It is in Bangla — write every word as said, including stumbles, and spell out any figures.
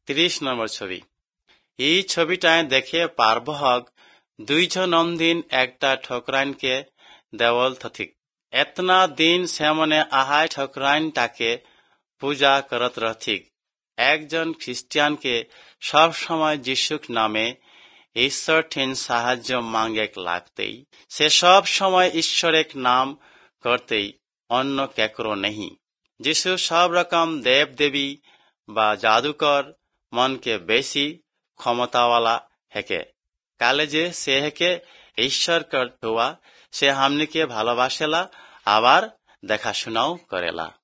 তিরিশ নম্বর ছবি। এই ছবিটায় দেখে পারবহক দুইজন নন্দিন একটা ঠকরাইনকে দেওয়াল থিক। এতনা দিন সেমনে আহাই ঠকরাইনটাকে পূজা করত রথিক। একজন খ্রিস্টিয়ানকে সব সময় যিশুক নামে ঈশ্বর ঠিন সাহায্য মাঙ্গেক লাগতেই। সে সব সময় ঈশ্বরের নাম করতেই, অন্য কেকরো নেই। যিশু সব রকম দেব দেবী বা জাদুকর মনকে বেশি ক্ষমতাওয়ালা হেকে। কালে যে সে হেকে ঈশ্বর কর হুয়া, সে হামনিকে ভালোবাসেলা, আবার দেখাশোনাও করেলা।